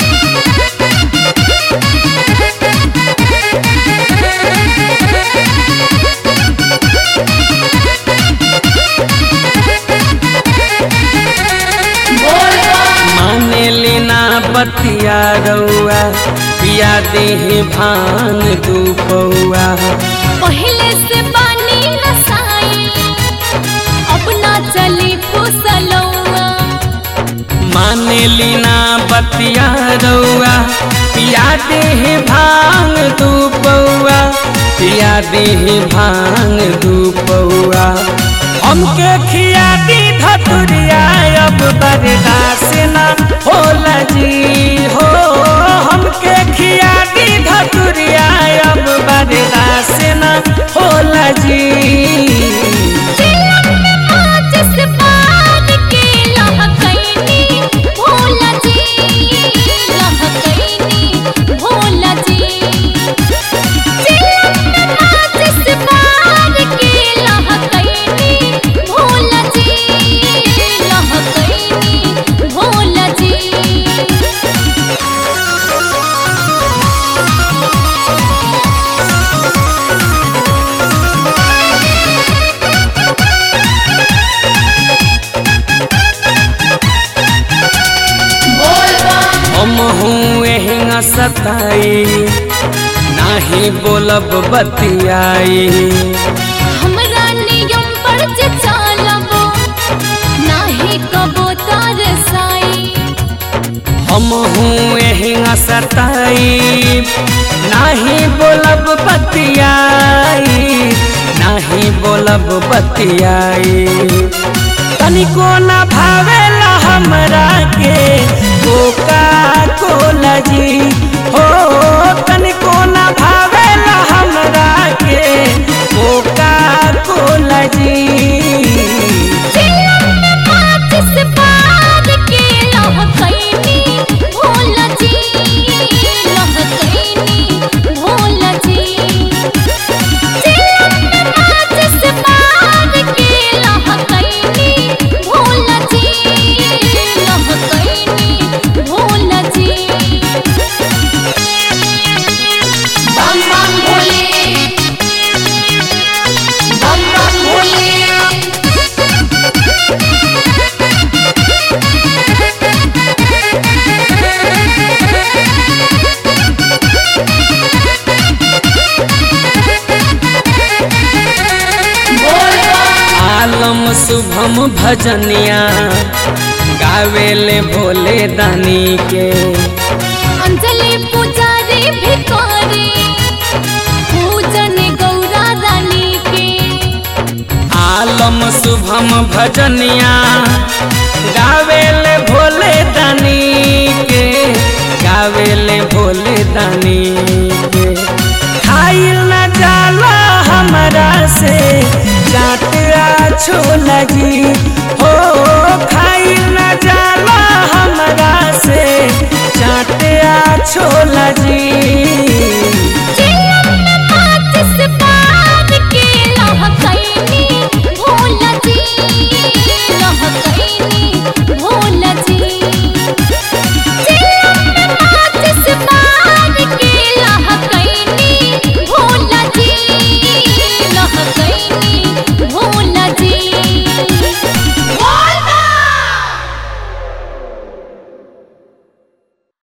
बतिया रउआ पिया देह भान तू पौआ पहले से पानी रसाई अपना चली फुसलौआ माने लीना बतिया रउआ पिया देह भान तू पौआ पिया देह भान तू पौआ हमके खिया दी धतुरिया अब बर्दाश्त ना होला जी हो हमके खिया दी धतुरिया अब बर्दाश्त ना होला जी सताई नाही बोलब बतियाई हमरा नियम पर चलबो नाही कबो तरसाई हम हूँ एहिंगा सताई नाही बोलब बतियाई नाही बोलब बतियाई तनिको न भावेला हमरा के कोका कोला जी हो तनिको न भावेला हमरा के कोका कोला जी शुभम भजनिया गावेले भोले दानी के अंजलि पुजारी भिखारी पूजन गौरा रानी के आलम शुभम भजनिया गावेले भोले दानी के गावेले भोले दानी के खाइल न जाला हमरा से जाट छोला जी हो खाइल न जाला हमरा से चाट छोला जी।